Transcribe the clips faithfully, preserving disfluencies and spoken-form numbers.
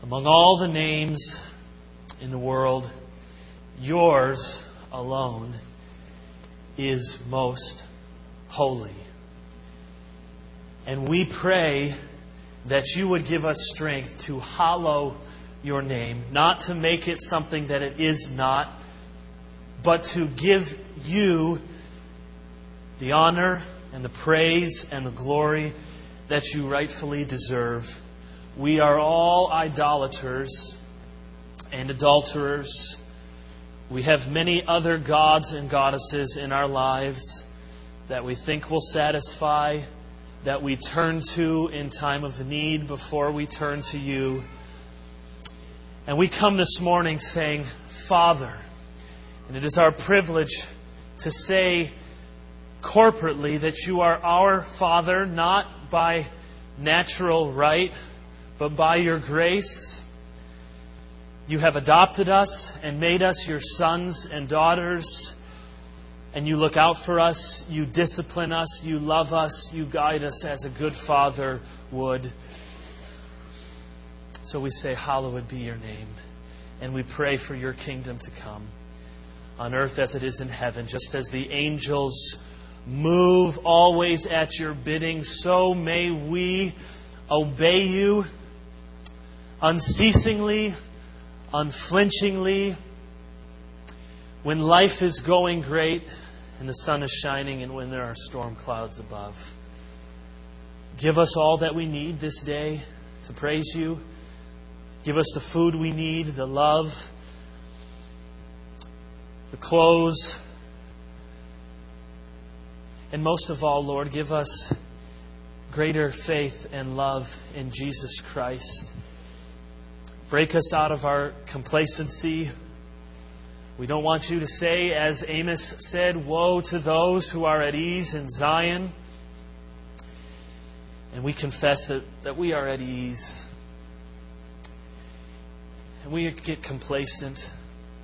Among all the names in the world, yours alone is most holy. And we pray that you would give us strength to hallow your name, not to make it something that it is not, but to give you the honor and the praise and the glory that you rightfully deserve. We are all idolaters and adulterers. We have many other gods and goddesses in our lives that we think will satisfy, that we turn to in time of need before we turn to you. And we come this morning saying, Father, and it is our privilege to say corporately that you are our Father, not by natural right, but by your grace. You have adopted us and made us your sons and daughters. And you look out for us, you discipline us, you love us, you guide us as a good Father would. So we say, hallowed be your name. And we pray for your kingdom to come on earth as it is in heaven. Just as the angels move always at your bidding, so may we obey you unceasingly, unflinchingly, when life is going great and the sun is shining and when there are storm clouds above. Give us all that we need this day to praise you. Give us the food we need, the love, the clothes. And most of all, Lord, give us greater faith and love in Jesus Christ. Break us out of our complacency. We don't want you to say, as Amos said, woe to those who are at ease in Zion. And we confess that, that we are at ease. And we get complacent.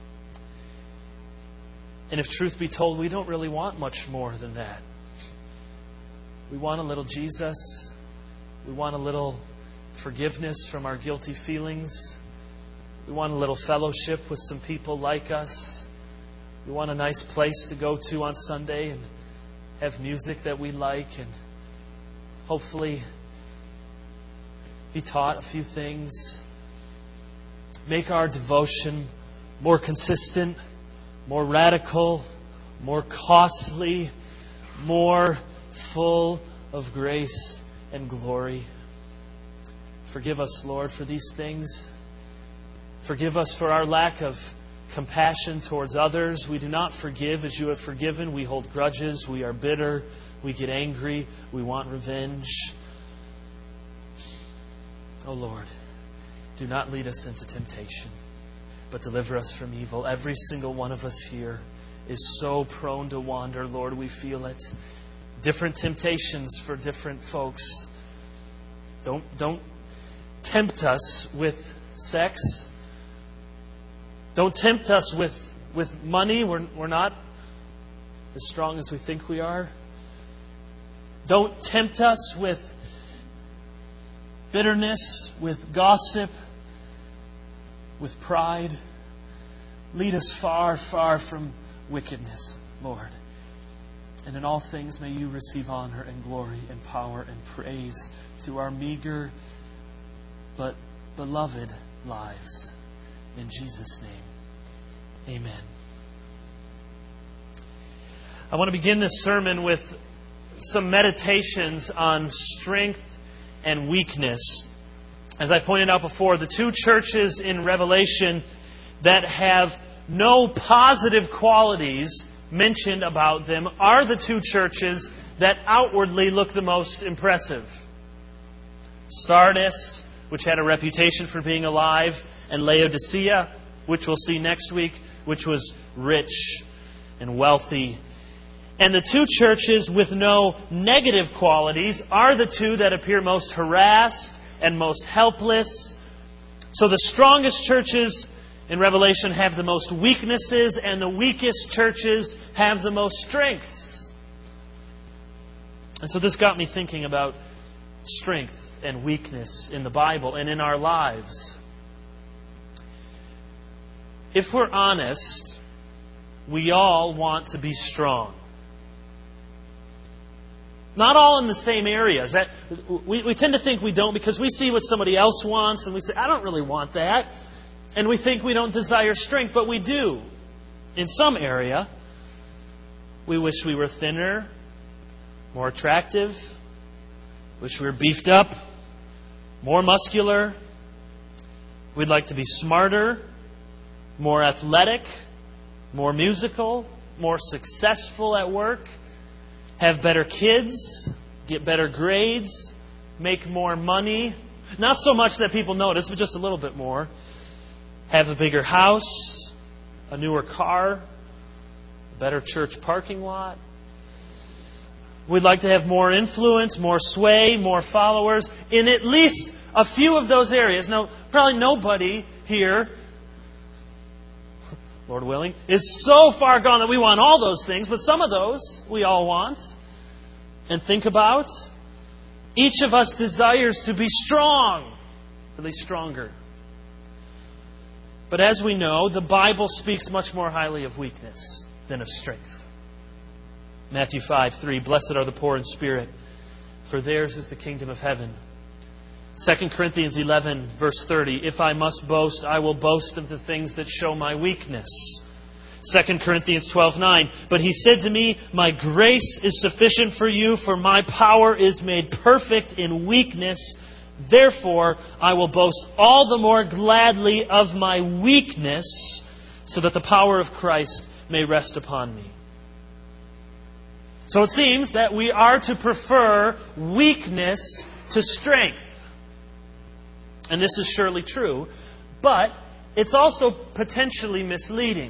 And if truth be told, we don't really want much more than that. We want a little Jesus. We want a little forgiveness from our guilty feelings. We want a little fellowship with some people like us. We want a nice place to go to on Sunday and have music that we like and hopefully be taught a few things. Make our devotion more consistent, more radical, more costly, more full of grace and glory. Forgive us, Lord, for these things. Forgive us for our lack of compassion towards others. We do not forgive as you have forgiven. We hold grudges. We are bitter. We get angry. We want revenge. Oh, Lord, do not lead us into temptation, but deliver us from evil. Every single one of us here is so prone to wander, Lord. We feel it. Different temptations for different folks. Don't, don't tempt us with sex. Don't tempt us with, with money. We're, we're not as strong as we think we are. Don't tempt us with bitterness, with gossip, with pride. Lead us far, far from wickedness, Lord. And in all things may you receive honor and glory and power and praise through our meager but beloved lives. In Jesus' name, amen. I want to begin this sermon with some meditations on strength and weakness. As I pointed out before, the two churches in Revelation that have no positive qualities mentioned about them are the two churches that outwardly look the most impressive. Sardis, which had a reputation for being alive, and Laodicea, which we'll see next week, which was rich and wealthy. And the two churches with no negative qualities are the two that appear most harassed and most helpless. So the strongest churches in Revelation have the most weaknesses, and the weakest churches have the most strengths. And so this got me thinking about strength and weakness in the Bible and in our lives. if we're honest, we all want to be strong. Not all in the same areas. That, we, we tend to think we don't because we see what somebody else wants and we say, I don't really want that. And we think we don't desire strength, but we do. In some area, we wish we were thinner, more attractive, wish we were beefed up, more muscular. We'd like to be smarter, more athletic, more musical, more successful at work, have better kids, get better grades, make more money. Not so much that people notice, but just a little bit more. Have a bigger house, a newer car, a better church parking lot. We'd like to have more influence, more sway, more followers in at least a few of those areas. Now, probably nobody here, Lord willing, is so far gone that we want all those things, but some of those we all want and think about. Each of us desires to be strong, at least stronger. But as we know, the Bible speaks much more highly of weakness than of strength. Matthew five three, blessed are the poor in spirit, for theirs is the kingdom of heaven. Second Corinthians eleven, verse thirty, if I must boast, I will boast of the things that show my weakness. Second Corinthians twelve nine, but he said to me, my grace is sufficient for you, for my power is made perfect in weakness. Therefore, I will boast all the more gladly of my weakness, so that the power of Christ may rest upon me. So it seems that we are to prefer weakness to strength. And this is surely true, but it's also potentially misleading.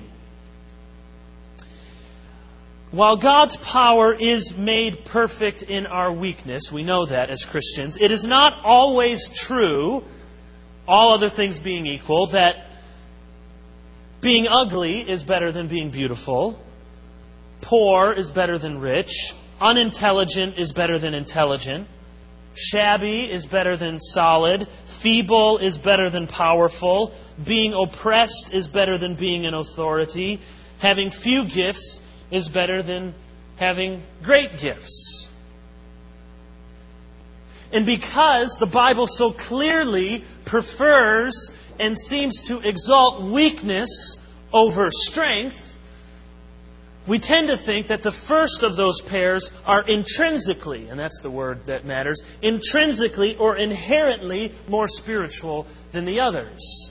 While God's power is made perfect in our weakness, we know that as Christians, it is not always true, all other things being equal, that being ugly is better than being beautiful, poor is better than rich, unintelligent is better than intelligent, shabby is better than solid, feeble is better than powerful, being oppressed is better than being in authority, having few gifts is better than having great gifts. And because the Bible so clearly prefers and seems to exalt weakness over strength, we tend to think that the first of those pairs are intrinsically, and that's the word that matters, intrinsically or inherently more spiritual than the others.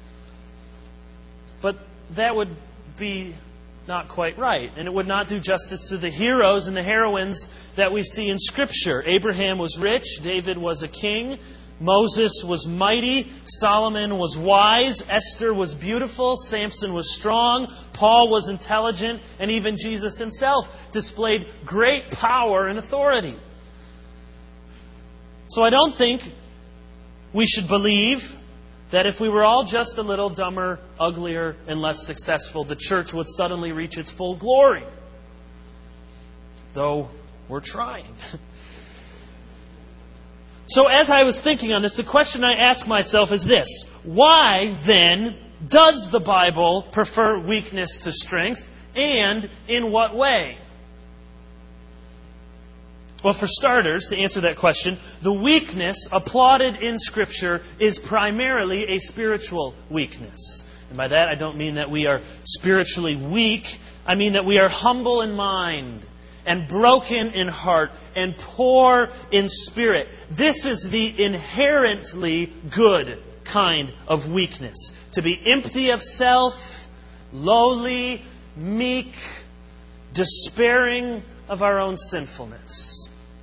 But that would be not quite right. And it would not do justice to the heroes and the heroines that we see in Scripture. Abraham was rich. David was a king. Moses was mighty. Solomon was wise. Esther was beautiful. Samson was strong. Paul was intelligent. And even Jesus himself displayed great power and authority. So I don't think we should believe that if we were all just a little dumber, uglier, and less successful, the church would suddenly reach its full glory. Though we're trying. So as I was thinking on this, the question I ask myself is this. Why, then, does the Bible prefer weakness to strength? And in what way? Well, for starters, to answer that question, the weakness applauded in Scripture is primarily a spiritual weakness. And by that, I don't mean that we are spiritually weak. I mean that we are humble in mind and broken in heart and poor in spirit. This is the inherently good kind of weakness. To be empty of self, lowly, meek, despairing of our own sinfulness.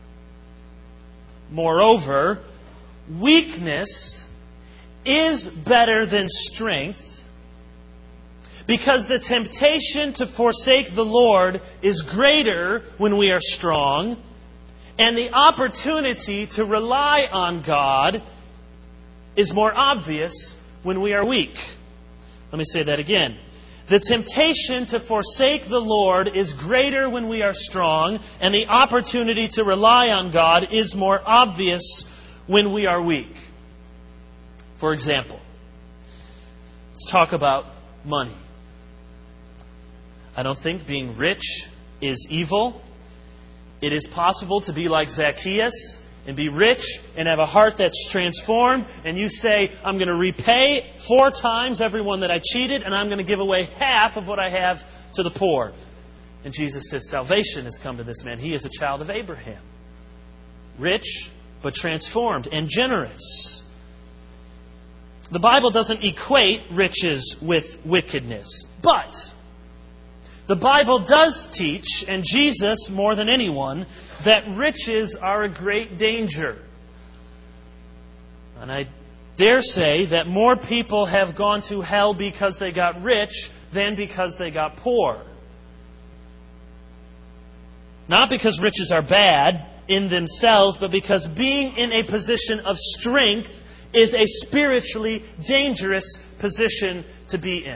Moreover, weakness is better than strength because the temptation to forsake the Lord is greater when we are strong, and the opportunity to rely on God is more obvious when we are weak. Let me say that again. The temptation to forsake the Lord is greater when we are strong, and the opportunity to rely on God is more obvious when we are weak. For example, let's talk about money. I don't think being rich is evil. It is possible to be like Zacchaeus and be rich and have a heart that's transformed, and you say, I'm going to repay four times everyone that I cheated, and I'm going to give away half of what I have to the poor. And Jesus says, salvation has come to this man. He is a child of Abraham. Rich, but transformed and generous. The Bible doesn't equate riches with wickedness, but the Bible does teach, and Jesus more than anyone, that riches are a great danger. And I dare say that more people have gone to hell because they got rich than because they got poor. Not because riches are bad in themselves, but because being in a position of strength is a spiritually dangerous position to be in.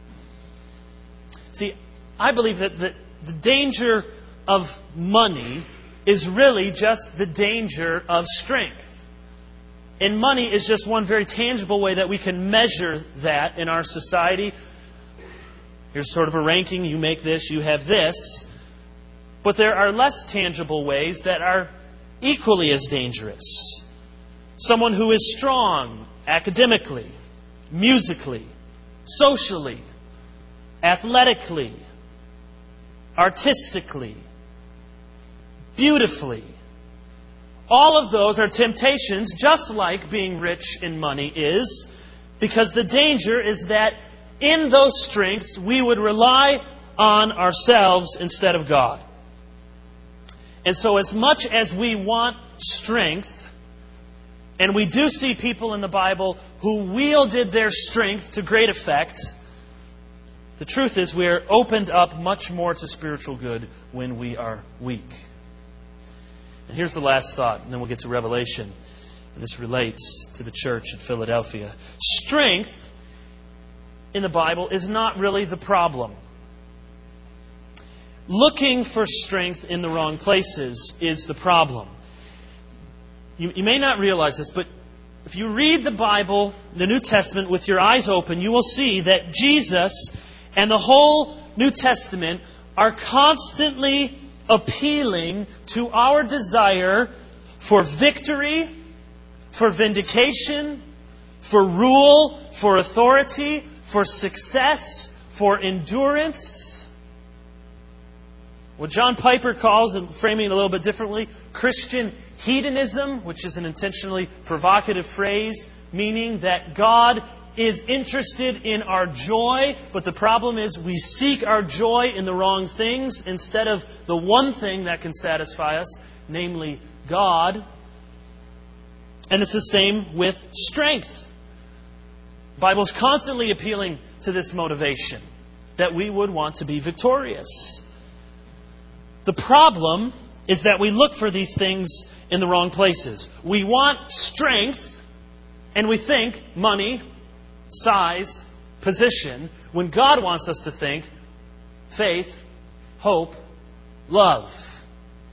See, I believe that the, the danger of money is really just the danger of strength. And money is just one very tangible way that we can measure that in our society. Here's sort of a ranking. You make this, you have this. But there are less tangible ways that are equally as dangerous. Someone who is strong academically, musically, socially, athletically, artistically, beautifully. All of those are temptations, just like being rich in money is, because the danger is that in those strengths we would rely on ourselves instead of God. And so as much as we want strength, and we do see people in the Bible who wielded their strength to great effect, the truth is we are opened up much more to spiritual good when we are weak. And here's the last thought, and then we'll get to Revelation. And this relates to the church at Philadelphia. Strength in the Bible is not really the problem. Looking for strength in the wrong places is the problem. You, you may not realize this, but if you read the Bible, the New Testament, with your eyes open, you will see that Jesus and the whole New Testament are constantly appealing to our desire for victory, for vindication, for rule, for authority, for success, for endurance. What John Piper calls, and framing it a little bit differently, Christian hedonism, which is an intentionally provocative phrase, meaning that God is interested in our joy, but the problem is we seek our joy in the wrong things instead of the one thing that can satisfy us, namely God. And it's the same with strength. The Bible is constantly appealing to this motivation, that we would want to be victorious. The problem is that we look for these things in the wrong places. We want strength, and we think money, size, position, when God wants us to think faith, hope, love.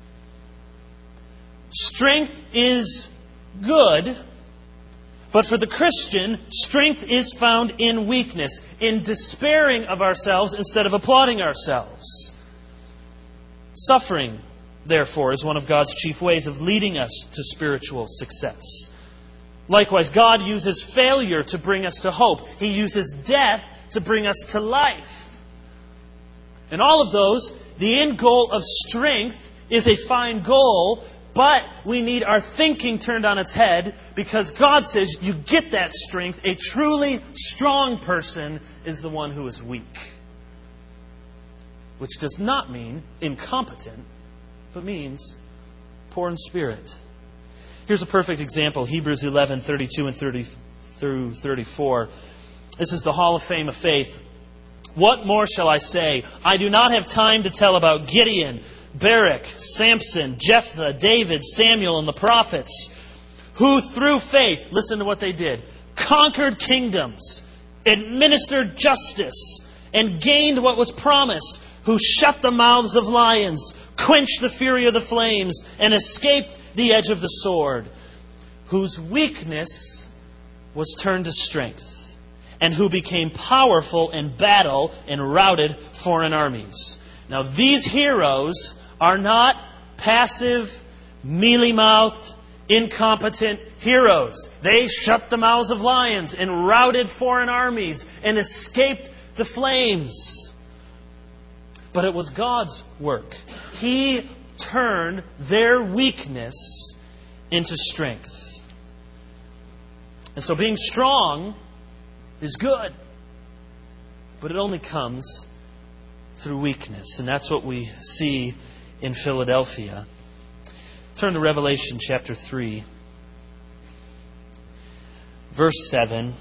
Strength is good, but for the Christian, strength is found in weakness, in despairing of ourselves instead of applauding ourselves. Suffering, therefore, is one of God's chief ways of leading us to spiritual success. Likewise, God uses failure to bring us to hope. He uses death to bring us to life. In all of those, the end goal of strength is a fine goal, but we need our thinking turned on its head, because God says you get that strength. A truly strong person is the one who is weak. Which does not mean incompetent, but means poor in spirit. Here's a perfect example. Hebrews eleven, thirty-two and thirty through thirty-four. This is the Hall of Fame of faith. What more shall I say? I do not have time to tell about Gideon, Barak, Samson, Jephthah, David, Samuel, and the prophets, who through faith, listen to what they did, conquered kingdoms, administered justice, and gained what was promised, who shut the mouths of lions, quenched the fury of the flames, and escaped the edge of the sword, whose weakness was turned to strength, and who became powerful in battle and routed foreign armies. Now, these heroes are not passive, mealy-mouthed, incompetent heroes. They shut the mouths of lions and routed foreign armies and escaped the flames. But it was God's work. He turned their weakness into strength. And so being strong is good, but it only comes through weakness. And that's what we see in Philadelphia. Turn to Revelation chapter three, verse seven.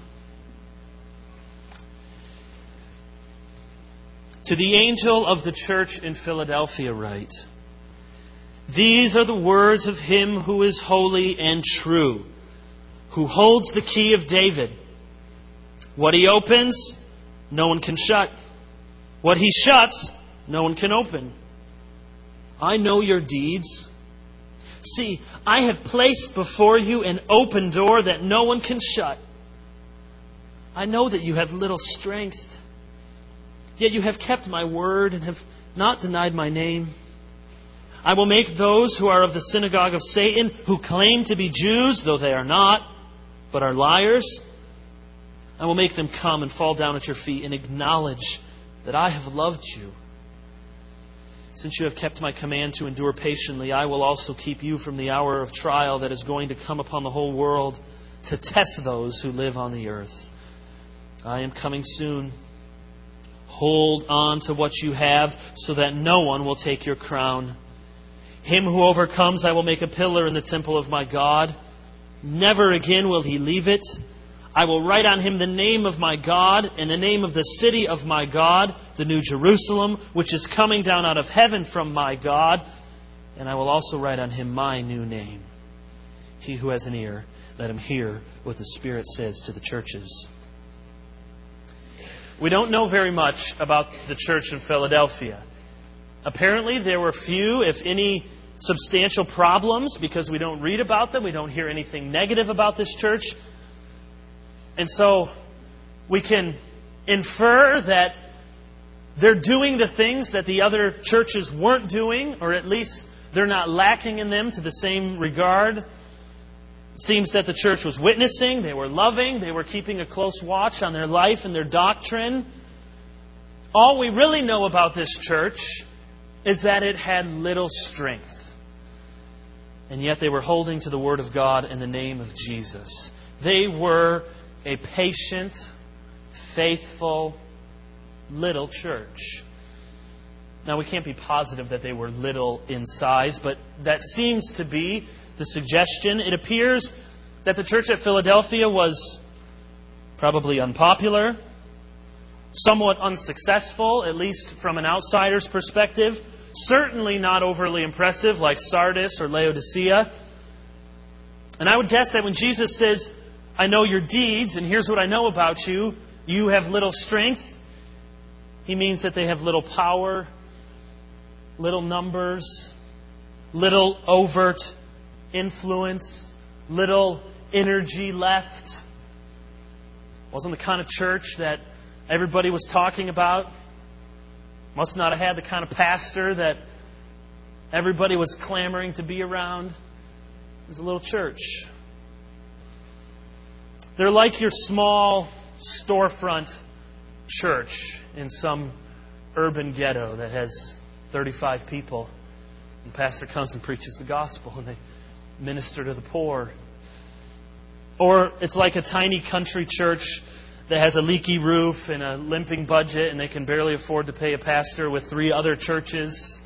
To the angel of the church in Philadelphia write, these are the words of Him who is holy and true, who holds the key of David. What He opens, no one can shut. What He shuts, no one can open. I know your deeds. See, I have placed before you an open door that no one can shut. I know that you have little strength, yet you have kept my word and have not denied my name. I will make those who are of the synagogue of Satan, who claim to be Jews, though they are not, but are liars, I will make them come and fall down at your feet and acknowledge that I have loved you. Since you have kept my command to endure patiently, I will also keep you from the hour of trial that is going to come upon the whole world to test those who live on the earth. I am coming soon. Hold on to what you have so that no one will take your crown. Him who overcomes I will make a pillar in the temple of my God. Never again will he leave it. I will write on him the name of my God and the name of the city of my God, the New Jerusalem, which is coming down out of heaven from my God. And I will also write on him my new name. He who has an ear, let him hear what the Spirit says to the churches. We don't know very much about the church in Philadelphia. Apparently there were few, if any, substantial problems because we don't read about them. We don't hear anything negative about this church. And so we can infer that they're doing the things that the other churches weren't doing, or at least they're not lacking in them to the same regard. It seems that the church was witnessing, they were loving, they were keeping a close watch on their life and their doctrine. All we really know about this church is that it had little strength. And yet they were holding to the Word of God in the name of Jesus. They were a patient, faithful, little church. Now, we can't be positive that they were little in size, but that seems to be the suggestion. It appears that the church at Philadelphia was probably unpopular, somewhat unsuccessful, at least from an outsider's perspective. Certainly not overly impressive like Sardis or Laodicea. And I would guess that when Jesus says, I know your deeds, and here's what I know about you. You have little strength. He means that they have little power, little numbers, little overt influence, little energy left. Wasn't the kind of church that everybody was talking about. Must not have had the kind of pastor that everybody was clamoring to be around. It was a little church. They're like your small storefront church in some urban ghetto that has thirty-five people. And the pastor comes and preaches the gospel and they minister to the poor. Or it's like a tiny country church that has a leaky roof and a limping budget and they can barely afford to pay a pastor with three other churches.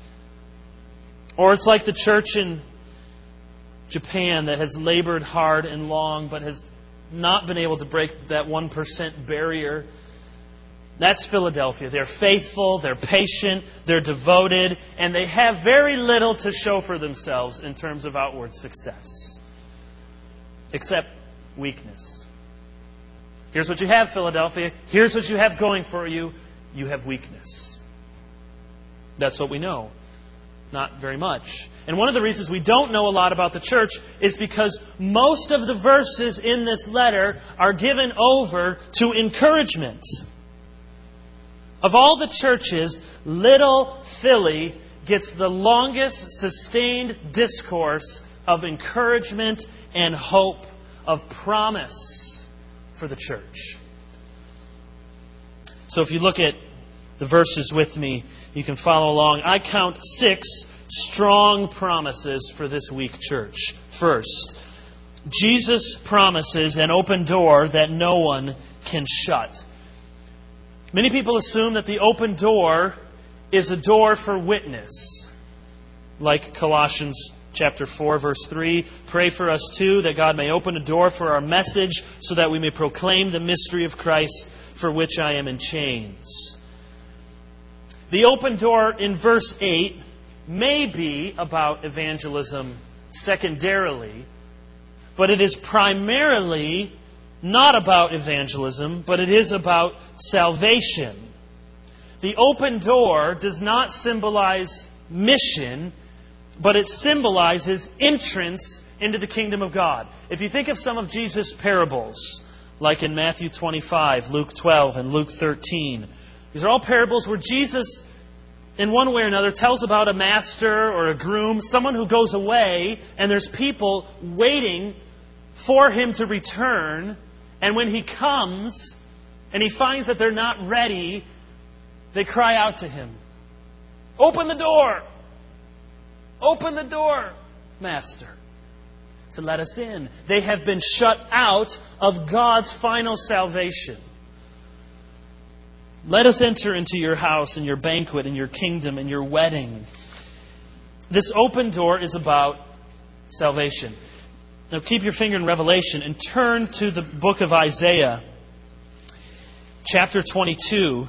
Or it's like the church in Japan that has labored hard and long but has not been able to break that one percent barrier. That's Philadelphia. They're faithful, they're patient, they're devoted, and they have very little to show for themselves in terms of outward success. Except weakness. Here's what you have, Philadelphia. Here's what you have going for you. You have weakness. That's what we know. Not very much. And one of the reasons we don't know a lot about the church is because most of the verses in this letter are given over to encouragement. Of all the churches, Little Philly gets the longest sustained discourse of encouragement and hope, of promise for the church. So if you look at the verses with me, you can follow along. I count six strong promises for this week, church. First, Jesus promises an open door that no one can shut. Many people assume that the open door is a door for witness. Like Colossians chapter four, verse three, pray for us too, that God may open a door for our message, so that we may proclaim the mystery of Christ, for which I am in chains. The open door in verse eight may be about evangelism secondarily, but it is primarily not about evangelism, but it is about salvation. The open door does not symbolize mission, but it symbolizes entrance into the kingdom of God. If you think of some of Jesus' parables, like in Matthew twenty-five, Luke twelve, and Luke thirteen, these are all parables where Jesus, in one way or another, tells about a master or a groom, someone who goes away, and there's people waiting for him to return. And when he comes and he finds that they're not ready, they cry out to him, "Open the door! Open the door, Master, to let us in." They have been shut out of God's final salvation. Let us enter into your house and your banquet and your kingdom and your wedding. This open door is about salvation. Now keep your finger in Revelation and turn to the book of Isaiah, chapter twenty-two.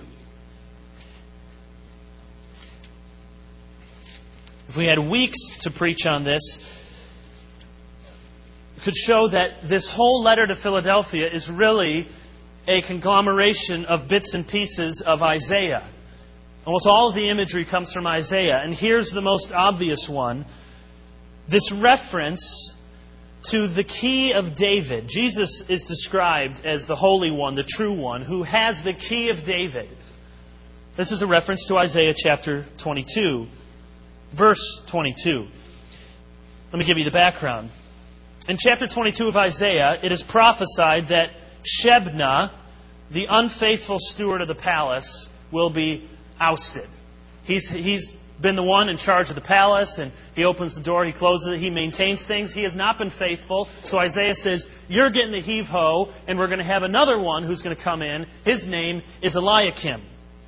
If we had weeks to preach on this, it could show that this whole letter to Philadelphia is really a conglomeration of bits and pieces of Isaiah. Almost all of the imagery comes from Isaiah. And here's the most obvious one. This reference to the key of David. Jesus is described as the Holy One, the true One, who has the key of David. This is a reference to Isaiah chapter twenty-two, verse twenty-two. Let me give you the background. In chapter twenty-two of Isaiah, it is prophesied that Shebna, the unfaithful steward of the palace, will be ousted. He's, he's been the one in charge of the palace, and he opens the door, he closes it, he maintains things. He has not been faithful. So Isaiah says, you're getting the heave-ho, and we're going to have another one who's going to come in. His name is Eliakim.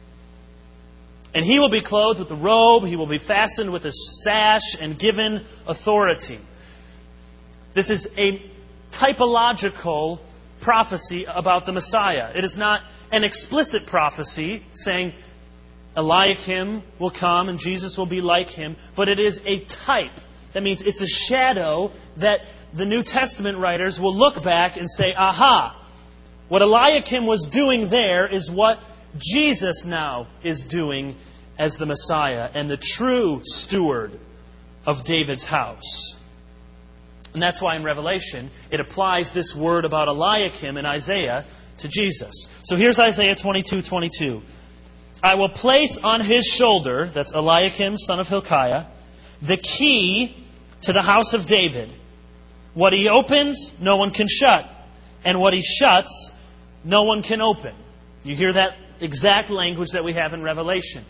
And he will be clothed with a robe, he will be fastened with a sash, and given authority. This is a typological prophecy about the Messiah. It is not an explicit prophecy saying Eliakim will come and Jesus will be like him, but it is a type. That means it's a shadow that the New Testament writers will look back and say, aha, what Eliakim was doing there is what Jesus now is doing as the Messiah and the true steward of David's house. And that's why in Revelation it applies this word about Eliakim in Isaiah to Jesus. So here's Isaiah twenty-two twenty-two. I will place on his shoulder, that's Eliakim, son of Hilkiah, the key to the house of David. What he opens, no one can shut. And what he shuts, no one can open. You hear that exact language that we have in Revelation.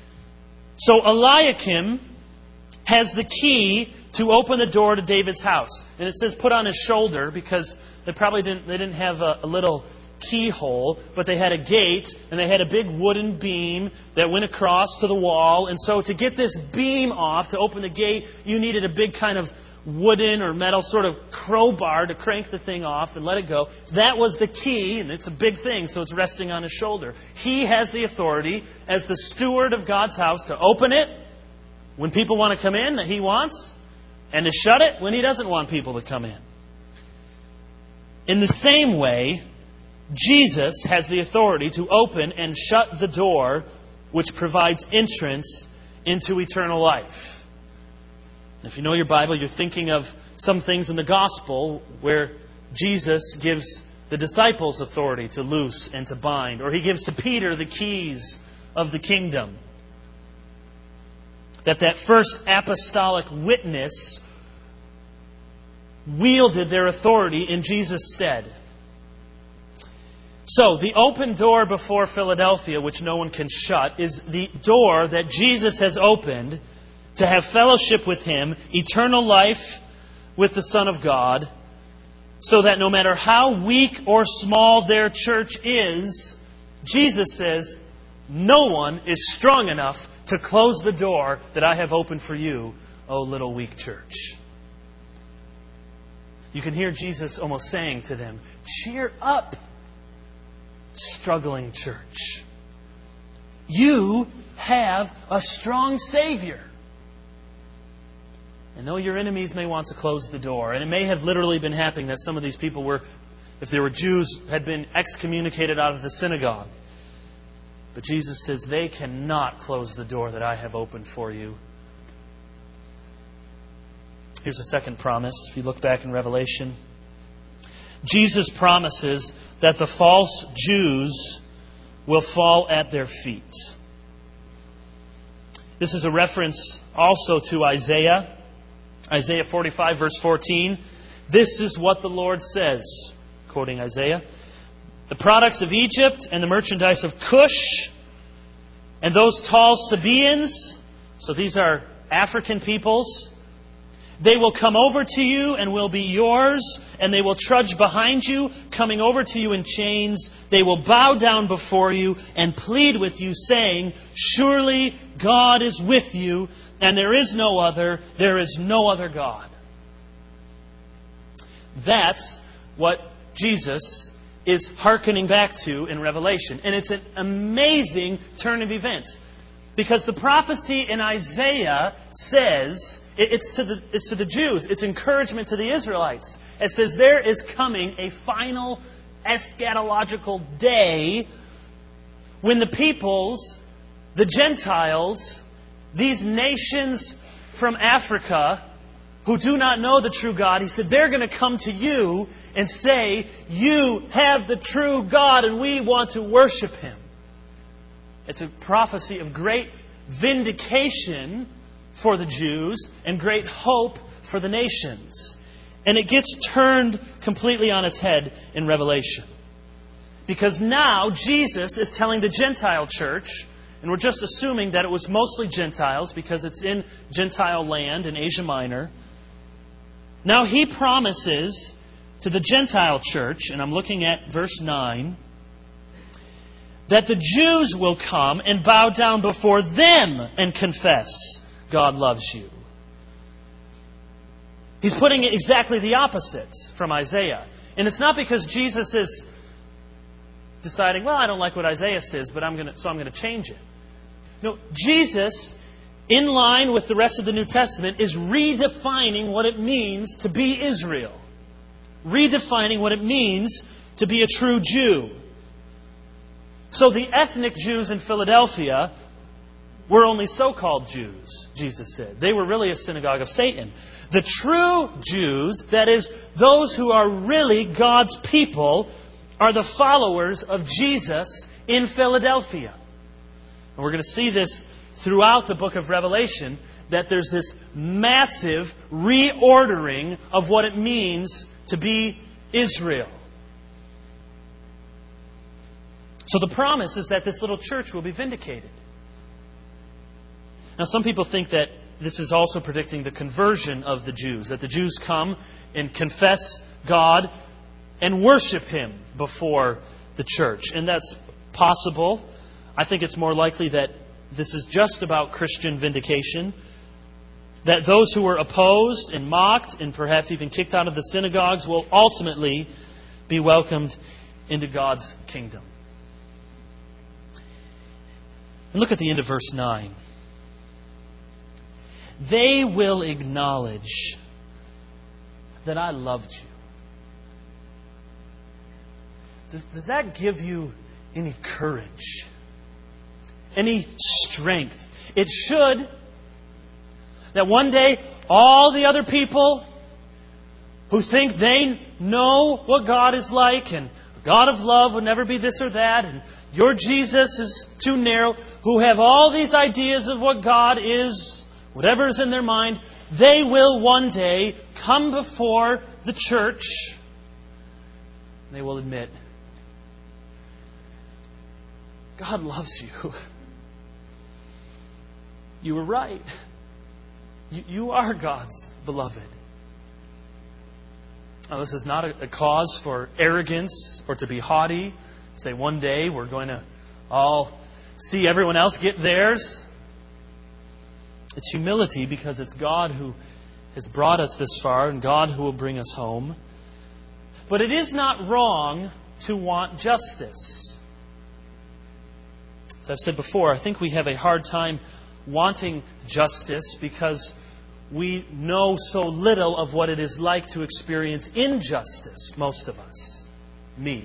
So Eliakim has the key to open the door to David's house. And it says put on his shoulder because they probably didn't they didn't have a, a little keyhole, but they had a gate and they had a big wooden beam that went across to the wall. And so to get this beam off, to open the gate, you needed a big kind of wooden or metal sort of crowbar to crank the thing off and let it go. So that was the key, and it's a big thing, so it's resting on his shoulder. He has the authority as the steward of God's house to open it when people want to come in that he wants, and to shut it when he doesn't want people to come in. In the same way, Jesus has the authority to open and shut the door which provides entrance into eternal life. If you know your Bible, you're thinking of some things in the Gospel where Jesus gives the disciples authority to loose and to bind, or He gives to Peter the keys of the kingdom. That that first apostolic witness wielded their authority in Jesus' stead. So, the open door before Philadelphia, which no one can shut, is the door that Jesus has opened to have fellowship with Him, eternal life with the Son of God, so that no matter how weak or small their church is, Jesus says, no one is strong enough to close the door that I have opened for you, O little weak church. You can hear Jesus almost saying to them, cheer up, struggling church. You have a strong Savior. And though your enemies may want to close the door, and it may have literally been happening that some of these people were, if they were Jews, had been excommunicated out of the synagogue. But Jesus says, they cannot close the door that I have opened for you. Here's a second promise. If you look back in Revelation, Jesus promises that the false Jews will fall at their feet. This is a reference also to Isaiah. Isaiah forty-five, verse fourteen. This is what the Lord says, quoting Isaiah. The products of Egypt and the merchandise of Cush and those tall Sabaeans, so these are African peoples, they will come over to you and will be yours, and they will trudge behind you, coming over to you in chains. They will bow down before you and plead with you, saying, surely God is with you, and there is no other, there is no other God. That's what Jesus is hearkening back to in Revelation. And it's an amazing turn of events. Because the prophecy in Isaiah says, it's to the, it's to the Jews, it's encouragement to the Israelites. It says there is coming a final eschatological day when the peoples, the Gentiles, these nations from Africa who do not know the true God, He said, they're going to come to you and say, you have the true God and we want to worship Him. It's a prophecy of great vindication for the Jews and great hope for the nations. And it gets turned completely on its head in Revelation. Because now Jesus is telling the Gentile church, and we're just assuming that it was mostly Gentiles because it's in Gentile land in Asia Minor. Now He promises to the Gentile church, and I'm looking at verse nine, that the Jews will come and bow down before them and confess God loves you. He's putting it exactly the opposite from Isaiah. And it's not because Jesus is deciding, well, I don't like what Isaiah says, but I'm going to, so I'm going to change it. No, Jesus, in line with the rest of the New Testament, is redefining what it means to be Israel. Redefining what it means to be a true Jew. So the ethnic Jews in Philadelphia were only so-called Jews, Jesus said. They were really a synagogue of Satan. The true Jews, that is, those who are really God's people, are the followers of Jesus in Philadelphia. And we're going to see this throughout the book of Revelation, that there's this massive reordering of what it means to be Israel. So the promise is that this little church will be vindicated. Now some people think that this is also predicting the conversion of the Jews, that the Jews come and confess God and worship Him before the church. And that's possible. I think it's more likely that this is just about Christian vindication. That those who were opposed and mocked and perhaps even kicked out of the synagogues will ultimately be welcomed into God's kingdom. And look at the end of verse nine. They will acknowledge that I loved you. Does, does that give you any courage? Any strength? It should. That one day all the other people who think they know what God is like, and God of love would never be this or that, and your Jesus is too narrow, who have all these ideas of what God is, whatever is in their mind, they will one day come before the church. They will admit, God loves you. You were right. You, you are God's beloved. Now, this is not a, a cause for arrogance or to be haughty. Say one day we're going to all see everyone else get theirs. It's humility because it's God who has brought us this far and God who will bring us home. But it is not wrong to want justice. As I've said before, I think we have a hard time wanting justice because we know so little of what it is like to experience injustice, most of us. Me.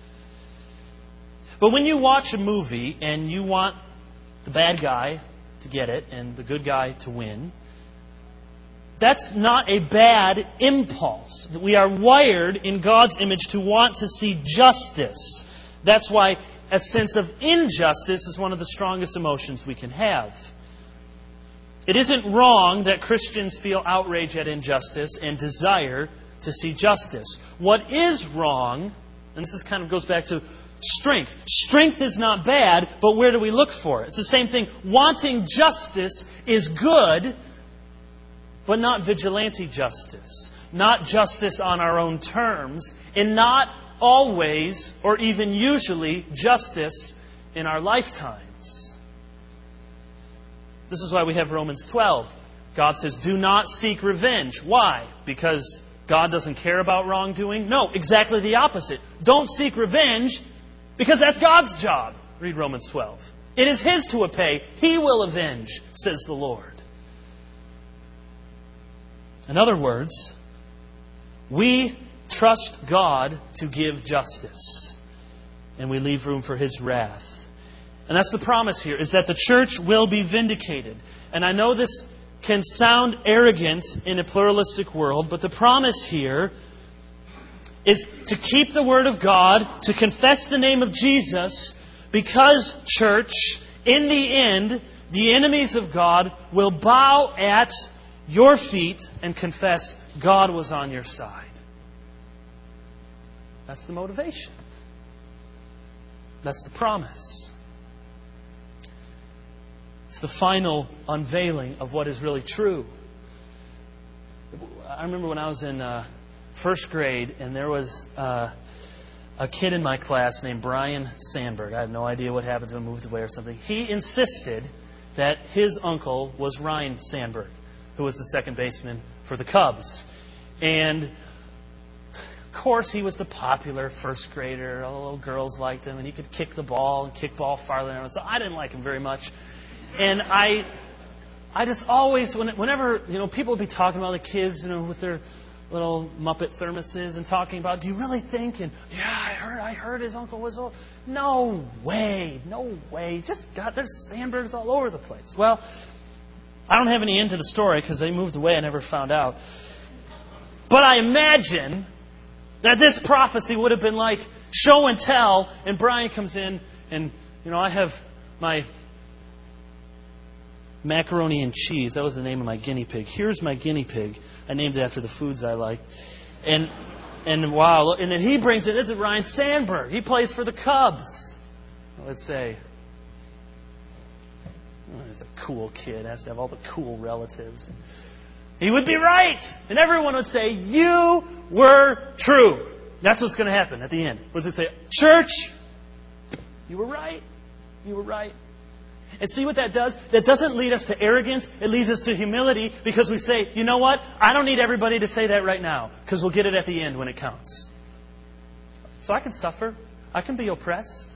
But when you watch a movie and you want the bad guy to get it and the good guy to win, that's not a bad impulse. We are wired in God's image to want to see justice. That's why a sense of injustice is one of the strongest emotions we can have. It isn't wrong that Christians feel outrage at injustice and desire to see justice. What is wrong, and this is kind of goes back to strength. Strength is not bad, but where do we look for it? It's the same thing. Wanting justice is good, but not vigilante justice. Not justice on our own terms, and not always, or even usually, justice in our lifetimes. This is why we have Romans twelve. God says, do not seek revenge. Why? Because God doesn't care about wrongdoing? No, exactly the opposite. Don't seek revenge because that's God's job. Read Romans twelve. It is His to repay. He will avenge, says the Lord. In other words, we trust God to give justice, and we leave room for His wrath. And that's the promise here, is that the church will be vindicated. And I know this can sound arrogant in a pluralistic world, but the promise here is to keep the Word of God, to confess the name of Jesus, because, church, in the end, the enemies of God will bow at your feet and confess God was on your side. That's the motivation. That's the promise. It's the final unveiling of what is really true. I remember when I was in uh, first grade, and there was uh, a kid in my class named Brian Sandberg. I have no idea what happened to him, moved away or something. He insisted that his uncle was Ryne Sandberg, who was the second baseman for the Cubs. And of course, he was the popular first grader. All the little girls liked him, and he could kick the ball and kick ball farther than everyone. So I didn't like him very much. And I, I just always, whenever you know people would be talking about the kids, you know, with their little Muppet thermoses and talking about, do you really think? And yeah, I heard, I heard his uncle was old. No way, no way. Just got there's Sandbergs all over the place. Well, I don't have any end to the story because they moved away. I never found out. But I imagine that this prophecy would have been like show and tell, and Brian comes in, and you know, I have my macaroni and cheese. That was the name of my guinea pig. Here's my guinea pig. I named it after the foods I like. And and wow, and then he brings in, this is Ryne Sandberg. He plays for the Cubs. Let's say, oh, he's a cool kid. Has to have all the cool relatives. He would be right. And everyone would say, you were true. That's what's going to happen at the end. What's it say? Church, you were right. You were right. And see what that does? That doesn't lead us to arrogance. It leads us to humility because we say, you know what? I don't need everybody to say that right now because we'll get it at the end when it counts. So I can suffer. I can be oppressed.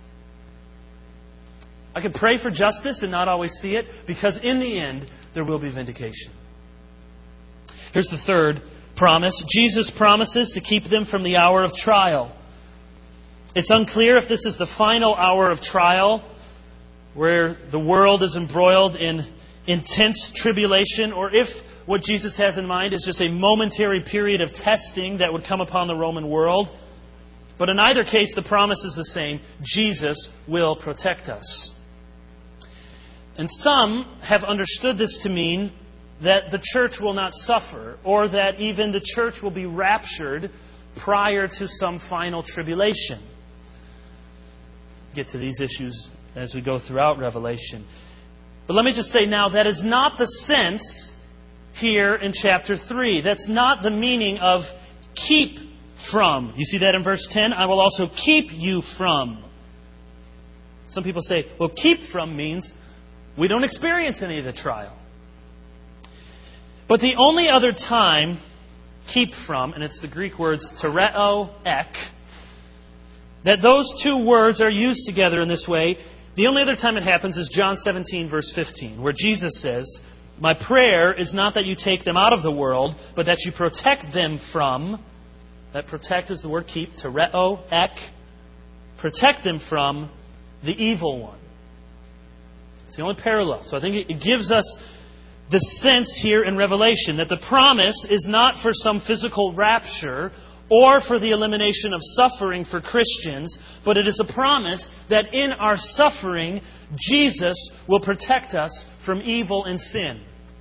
I can pray for justice and not always see it because in the end, there will be vindication. Here's the third promise. Jesus promises to keep them from the hour of trial. It's unclear if this is the final hour of trial where the world is embroiled in intense tribulation, or if what Jesus has in mind is just a momentary period of testing that would come upon the Roman world. But in either case, the promise is the same. Jesus will protect us. And some have understood this to mean that the church will not suffer, or that even the church will be raptured prior to some final tribulation. Get to these issues as we go throughout Revelation. But let me just say now, that is not the sense here in chapter three. That's not the meaning of keep from. You see that in verse ten? I will also keep you from. Some people say, well, keep from means we don't experience any of the trial. But the only other time keep from, and it's the Greek words tereo, ek, that those two words are used together in this way, the only other time it happens is John seventeen, verse fifteen, where Jesus says, my prayer is not that you take them out of the world, but that you protect them from, that protect is the word keep, tereo, ek, protect them from the evil one. It's the only parallel. So I think it gives us the sense here in Revelation that the promise is not for some physical rapture or for the elimination of suffering for Christians, but it is a promise that in our suffering, Jesus will protect us from evil and sin.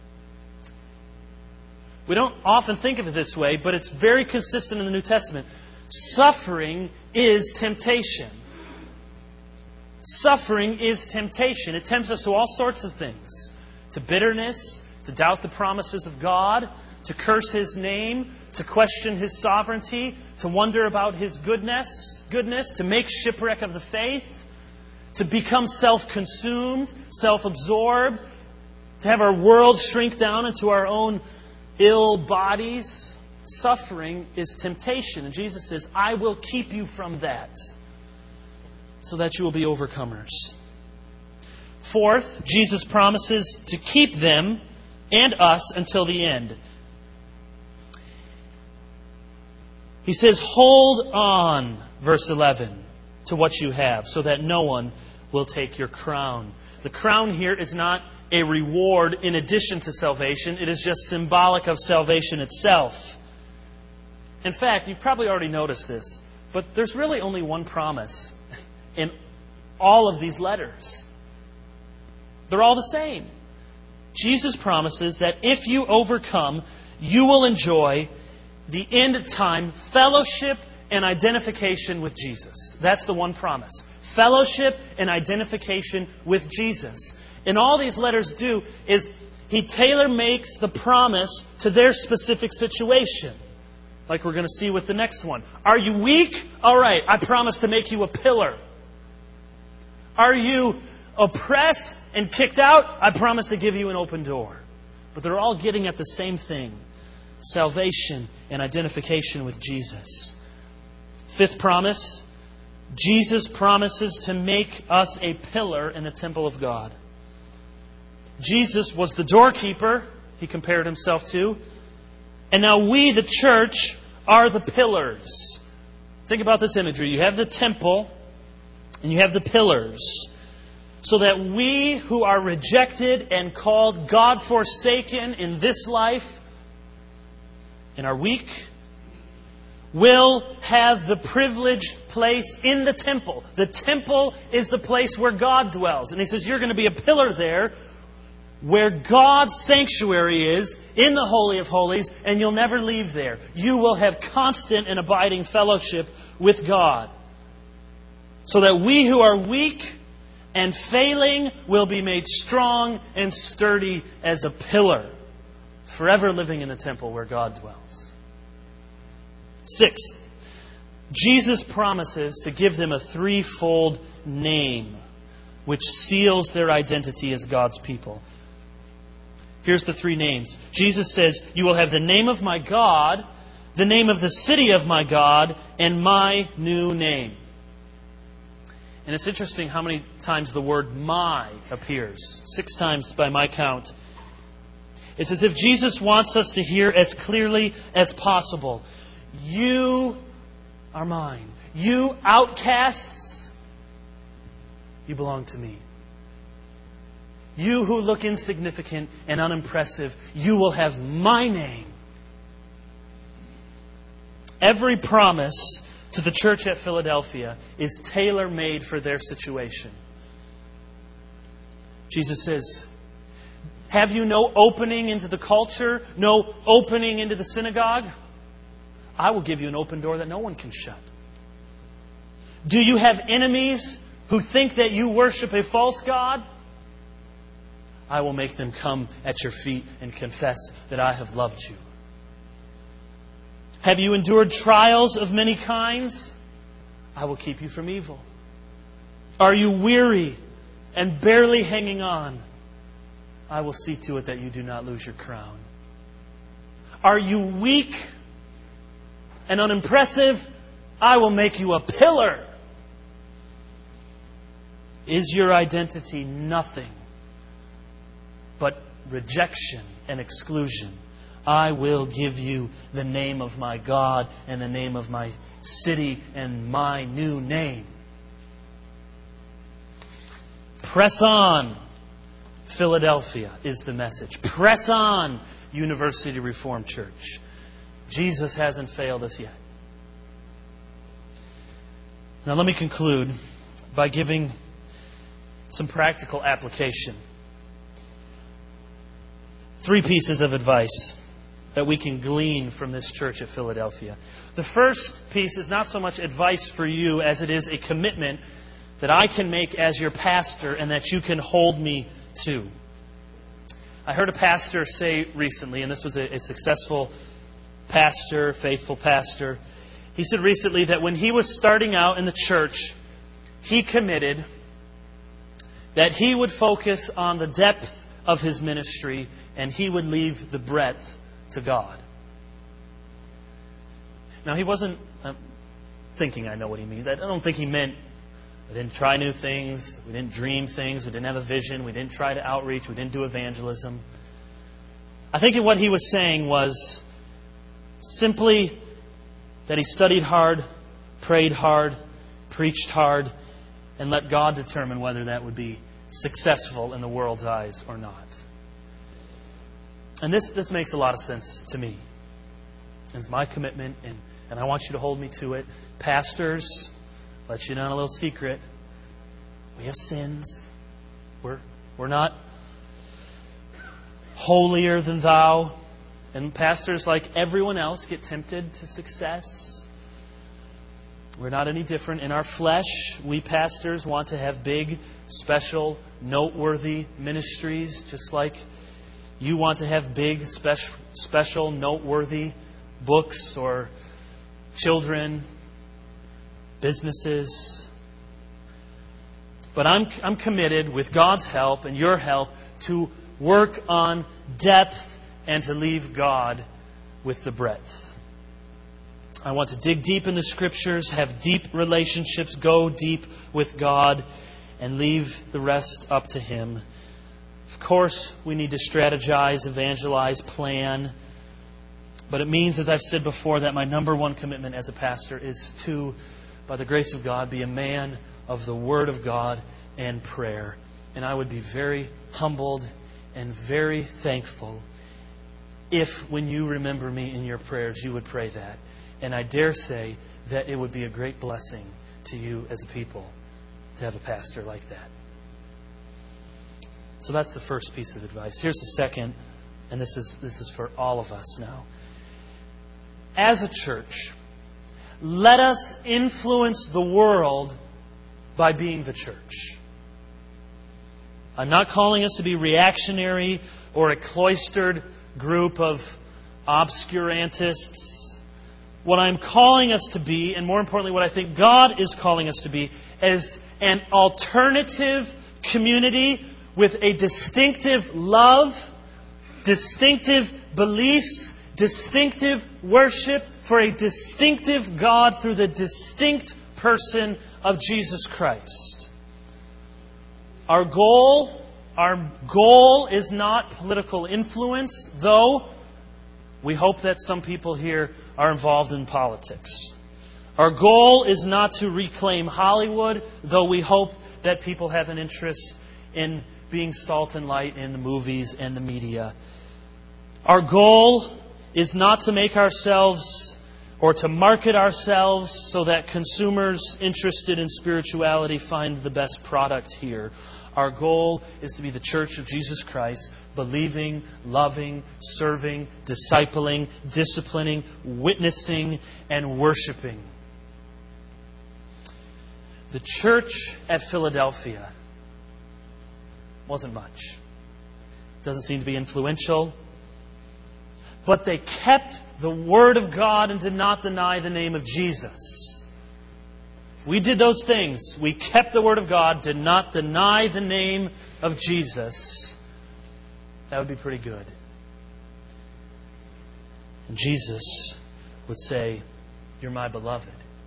We don't often think of it this way, but it's very consistent in the New Testament. Suffering is temptation. Suffering is temptation. It tempts us to all sorts of things. To bitterness, to doubt the promises of God, to curse His name, to question His sovereignty, to wonder about His goodness, goodness, to make shipwreck of the faith, to become self-consumed, self-absorbed, to have our world shrink down into our own ill bodies. Suffering is temptation. And Jesus says, I will keep you from that, so that you will be overcomers. Fourth, Jesus promises to keep them and us until the end. He says, hold on, verse eleven, to what you have, so that no one will take your crown. The crown here is not a reward in addition to salvation. It is just symbolic of salvation itself. In fact, you've probably already noticed this, but there's really only one promise in all of these letters. They're all the same. Jesus promises that if you overcome, you will enjoy the end time fellowship and identification with Jesus. That's the one promise. Fellowship and identification with Jesus. And all these letters do is He tailor makes the promise to their specific situation. Like we're going to see with the next one. Are you weak? All right, I promise to make you a pillar. Are you oppressed and kicked out? I promise to give you an open door. But they're all getting at the same thing. Salvation and identification with Jesus. Fifth promise. Jesus promises to make us a pillar in the temple of God. Jesus was the doorkeeper, He compared Himself to. And now we, the church, are the pillars. Think about this imagery. You have the temple and you have the pillars. So that we who are rejected and called God-forsaken in this life and are weak will have the privileged place in the temple. The temple is the place where God dwells. And He says, you're going to be a pillar there where God's sanctuary is, in the Holy of Holies, and you'll never leave there. You will have constant and abiding fellowship with God. So that we who are weak and failing will be made strong and sturdy as a pillar, forever living in the temple where God dwells. Sixth, Jesus promises to give them a threefold name, which seals their identity as God's people. Here's the three names. Jesus says, you will have the name of my God, the name of the city of my God, and my new name. And it's interesting how many times the word my appears. Six times by my count. It's as if Jesus wants us to hear as clearly as possible. You are mine. You outcasts, you belong to me. You who look insignificant and unimpressive, you will have my name. Every promise to the church at Philadelphia is tailor-made for their situation. Jesus says, have you no opening into the culture? No opening into the synagogue? I will give you an open door that no one can shut. Do you have enemies who think that you worship a false god? I will make them come at your feet and confess that I have loved you. Have you endured trials of many kinds? I will keep you from evil. Are you weary and barely hanging on? I will see to it that you do not lose your crown. Are you weak and unimpressive? I will make you a pillar. Is your identity nothing but rejection and exclusion? I will give you the name of my God and the name of my city and my new name. Press on, Philadelphia, is the message. Press on, University Reformed Church. Jesus hasn't failed us yet. Now let me conclude by giving some practical application. Three pieces of advice that we can glean from this church at Philadelphia. The first piece is not so much advice for you as it is a commitment that I can make as your pastor and that you can hold me to. I heard a pastor say recently, and this was a, a successful pastor, faithful pastor. He said recently that when he was starting out in the church, he committed that he would focus on the depth of his ministry and he would leave the breadth to God. Now, he wasn't uh, thinking I know what he means. I don't think he meant we didn't try new things, we didn't dream things, we didn't have a vision, we didn't try to outreach, we didn't do evangelism. I think what he was saying was simply that he studied hard, prayed hard, preached hard, and let God determine whether that would be successful in the world's eyes or not. And this, this makes a lot of sense to me. It's my commitment, and, and I want you to hold me to it. Pastors, let you know a little secret. We have sins. We're, we're not holier than thou. And pastors, like everyone else, get tempted to success. We're not any different. In our flesh, we pastors want to have big, special, noteworthy ministries, just like you want to have big, special, special, noteworthy books or children, businesses. But I'm, I'm committed, with God's help and your help, to work on depth and to leave God with the breadth. I want to dig deep in the Scriptures, have deep relationships, go deep with God, and leave the rest up to Him. Of course, we need to strategize, evangelize, plan. But it means, as I've said before, that my number one commitment as a pastor is to, by the grace of God, be a man of the Word of God and prayer. And I would be very humbled and very thankful if, when you remember me in your prayers, you would pray that. And I dare say that it would be a great blessing to you as a people to have a pastor like that. So that's the first piece of advice. Here's the second, and this is this is for all of us now. As a church, let us influence the world by being the church. I'm not calling us to be reactionary or a cloistered group of obscurantists. What I'm calling us to be, and more importantly, what I think God is calling us to be, is an alternative community with a distinctive love, distinctive beliefs, distinctive worship for a distinctive God through the distinct person of Jesus Christ. Our goal, our goal is not political influence, though we hope that some people here are involved in politics. Our goal is not to reclaim Hollywood, though we hope that people have an interest in being salt and light in the movies and the media. Our goal is not to make ourselves or to market ourselves so that consumers interested in spirituality find the best product here. Our goal is to be the Church of Jesus Christ, believing, loving, serving, discipling, disciplining, witnessing, and worshiping. The church at Philadelphia wasn't much. Doesn't seem to be influential. But they kept the Word of God and did not deny the name of Jesus. If we did those things, we kept the Word of God, did not deny the name of Jesus, that would be pretty good. And Jesus would say, "You're my beloved."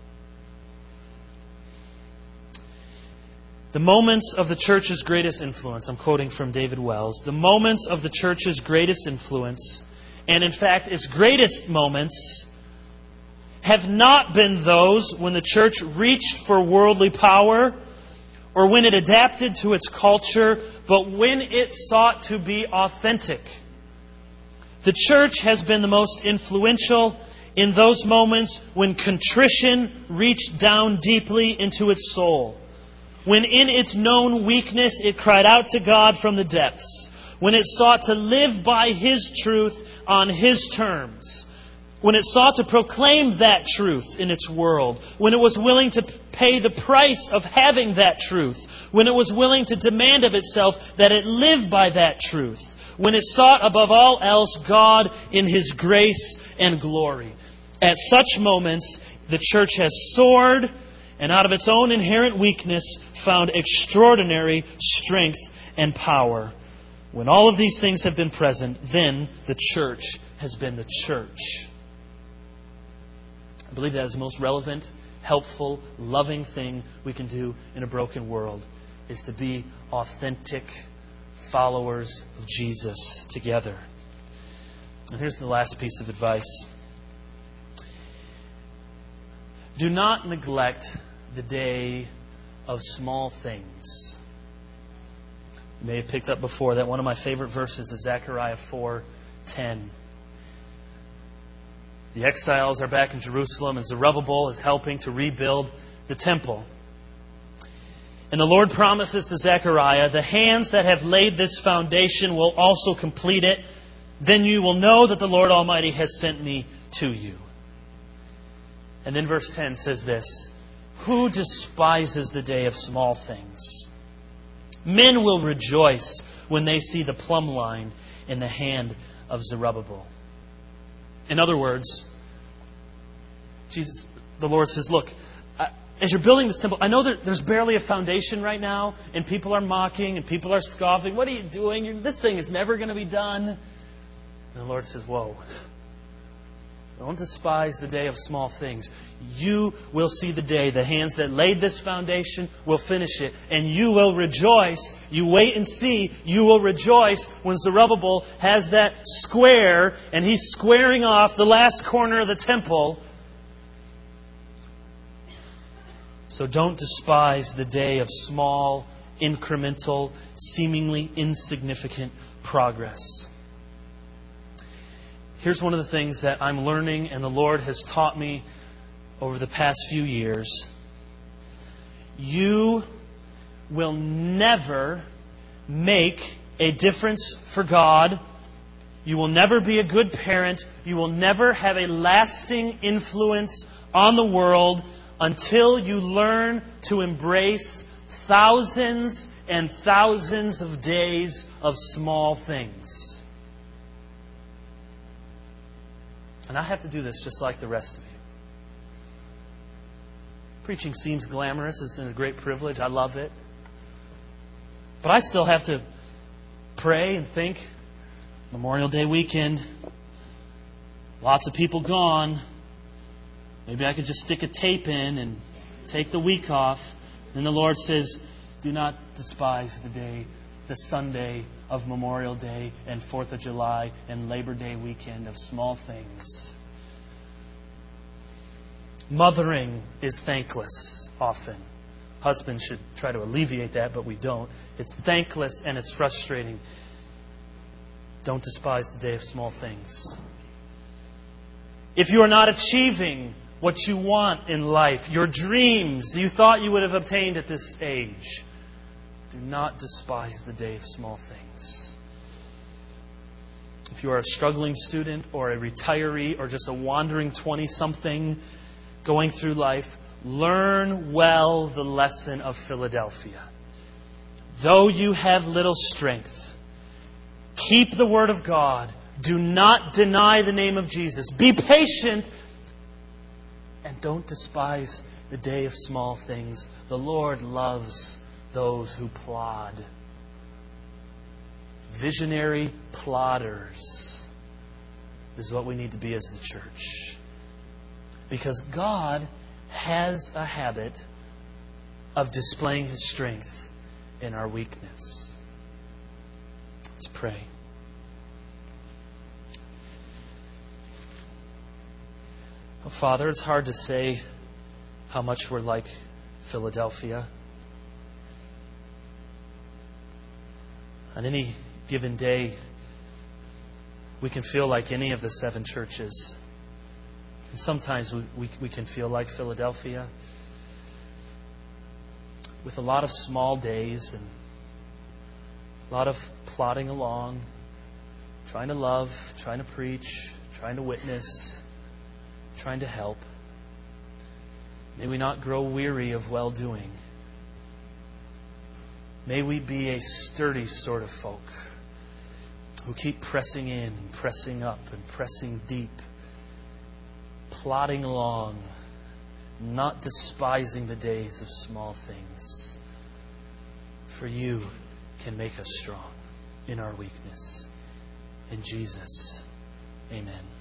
The moments of the church's greatest influence, I'm quoting from David Wells, the moments of the church's greatest influence, and in fact its greatest moments, have not been those when the church reached for worldly power or when it adapted to its culture, but when it sought to be authentic. The church has been the most influential in those moments when contrition reached down deeply into its soul. When in its known weakness it cried out to God from the depths. When it sought to live by His truth on His terms. When it sought to proclaim that truth in its world. When it was willing to pay the price of having that truth. When it was willing to demand of itself that it live by that truth. When it sought above all else God in His grace and glory. At such moments, the church has soared and out of its own inherent weakness found extraordinary strength and power. When all of these things have been present, then the church has been the church. I believe that is the most relevant, helpful, loving thing we can do in a broken world, is to be authentic followers of Jesus together. And here's the last piece of advice. Do not neglect the day of small things. You may have picked up before that one of my favorite verses is Zechariah four ten. The exiles are back in Jerusalem and Zerubbabel is helping to rebuild the temple. And the Lord promises to Zechariah, the hands that have laid this foundation will also complete it. Then you will know that the Lord Almighty has sent me to you. And then verse ten says this, who despises the day of small things? Men will rejoice when they see the plumb line in the hand of Zerubbabel. In other words, Jesus, the Lord says, look, as you're building this temple, I know there, there's barely a foundation right now, and people are mocking, and people are scoffing. What are you doing? You're, this thing is never going to be done. And the Lord says, whoa. Don't despise the day of small things. You will see the day. The hands that laid this foundation will finish it. And you will rejoice. You wait and see. You will rejoice when Zerubbabel has that square and he's squaring off the last corner of the temple. So don't despise the day of small, incremental, seemingly insignificant progress. Here's one of the things that I'm learning and the Lord has taught me over the past few years. You will never make a difference for God. You will never be a good parent. You will never have a lasting influence on the world until you learn to embrace thousands and thousands of days of small things. And I have to do this just like the rest of you. Preaching seems glamorous. It's a great privilege. I love it. But I still have to pray and think. Memorial Day weekend. Lots of people gone. Maybe I could just stick a tape in and take the week off. And the Lord says, do not despise the day, the Sunday of Memorial Day and Fourth of July and Labor Day weekend of small things. Mothering is thankless often. husbands should try to alleviate that, but we don't. It's thankless and it's frustrating. Don't despise the day of small things. If you are not achieving what you want in life, your dreams you thought you would have obtained at this age, do not despise the day of small things. If you are a struggling student or a retiree or just a wandering twenty-something going through life, learn well the lesson of Philadelphia. Though you have little strength, keep the Word of God. Do not deny the name of Jesus. Be patient and don't despise the day of small things. The Lord loves those who plod. Visionary plodders is what we need to be as the church. Because God has a habit of displaying His strength in our weakness. Let's pray. Oh, Father, it's hard to say how much we're like Philadelphia. On any given day, we can feel like any of the seven churches. And sometimes we, we, we can feel like Philadelphia, with a lot of small days and a lot of plodding along, trying to love, trying to preach, trying to witness, trying to help. May we not grow weary of well-doing. May we be a sturdy sort of folk who keep pressing in, pressing up, and pressing deep, plodding along, not despising the days of small things. For You can make us strong in our weakness. In Jesus, amen.